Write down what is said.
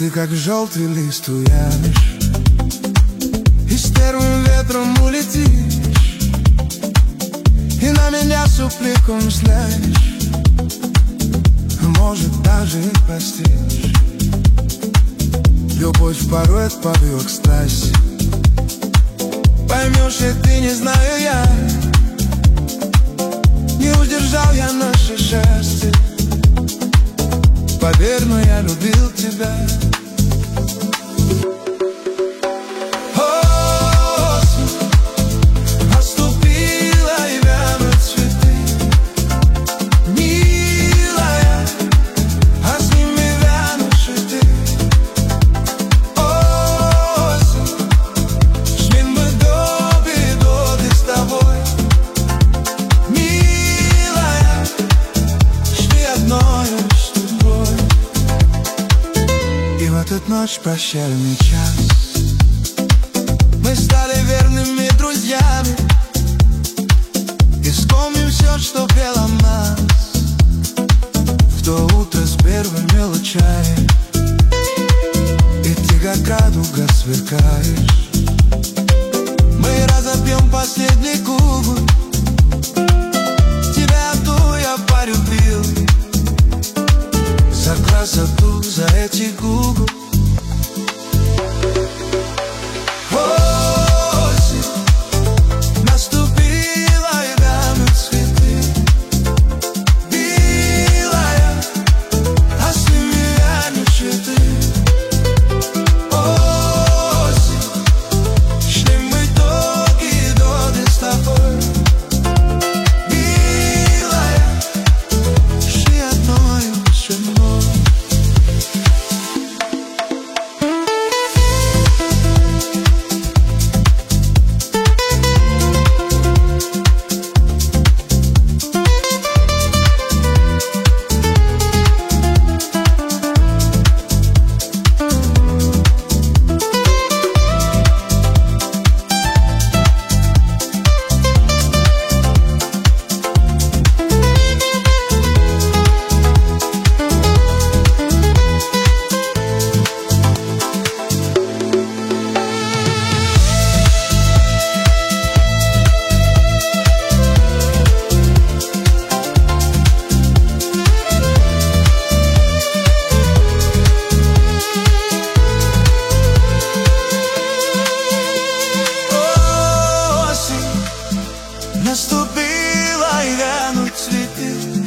Ты как желтый лист уянешь и с первым ветром улетишь, и на меня супликом взглянешь, может, даже и простишь. Любовь порой отпадет к страсти, поймешь, и ты, не знаю я, не удержал я наше счастье. Поверь, но я любил тебя. Осень наступила, и вянут цветы, милая, а с ними вянешь и ты. Осень, шли мы до с тобой, милая, шли одною с тобой. И в эту ночь, прощальный час, мы стали верными друзьями и вспомним все, что пело нас в то утро с первой мелочами. И ты как радуга сверкаешь, мы разопьем последний кубок, тебя одну я полюбил за красоту, за эти губы. Осень наступила, и вянут цветы, милая, а с ними вянешь и ты. Осень, шли мы долгие с тобой, милая, шли одною со мной. Наступила, и вянут цветы,